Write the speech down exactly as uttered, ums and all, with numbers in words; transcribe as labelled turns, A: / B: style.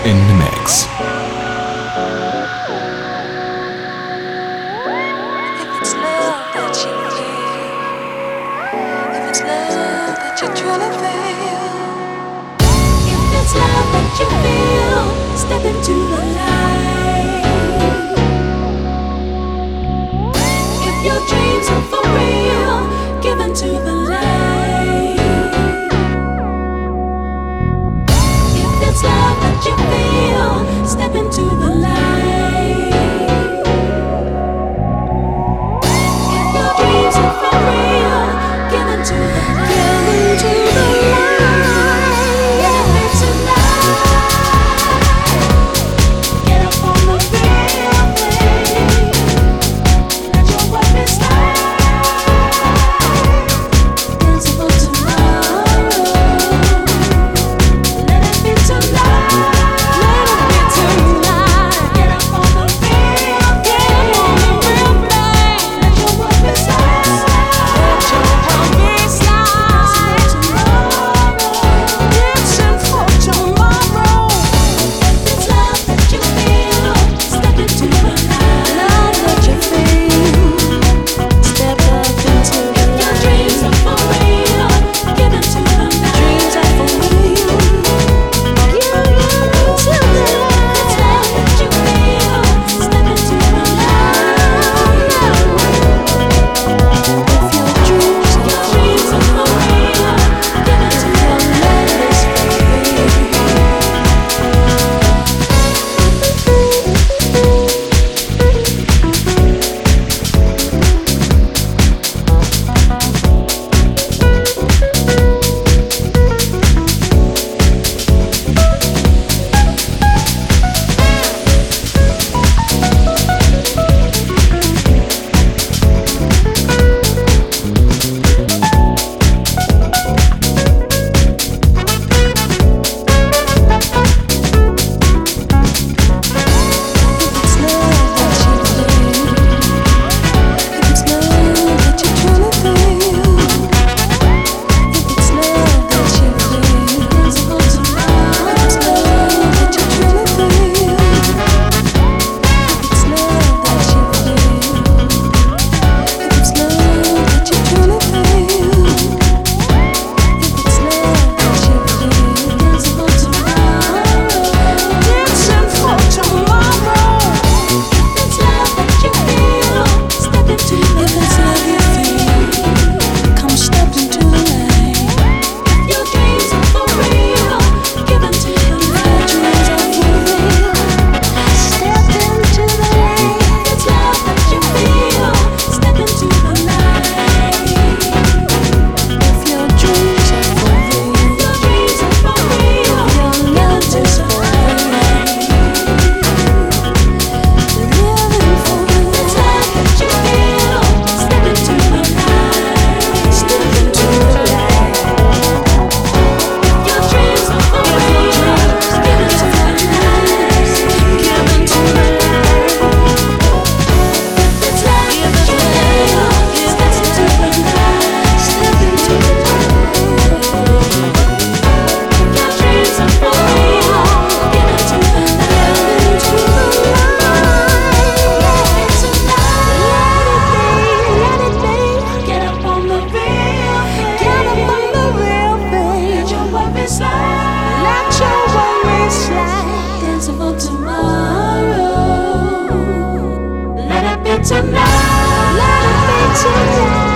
A: in the mix.
B: If it's love that you feel, if it's love that you truly feel, if it's love that you feel, step into the light. If your dreams are for real, give into the light. If it's love that you feel, step into the light. If your dreams are for real, give into the light. Give into the light. Give it tonight. Get up on the real thing. Let your weapons slide. Dancing for tomorrow. Let it be tonight. Let it be tonight. Get up on the real thing. Get up on the real thing. Let your weapons slide. Let your weapons slide. Dancing for tomorrow. If it's love that you feel, step into the light. Love that you feel, step up into the light. If your dreams are for real, give into the light. Dreams are for real, give into the light. If it's love that you feel, step into the light. If your dreams are for real, give into the light. It's for tonight. Let it be tonight.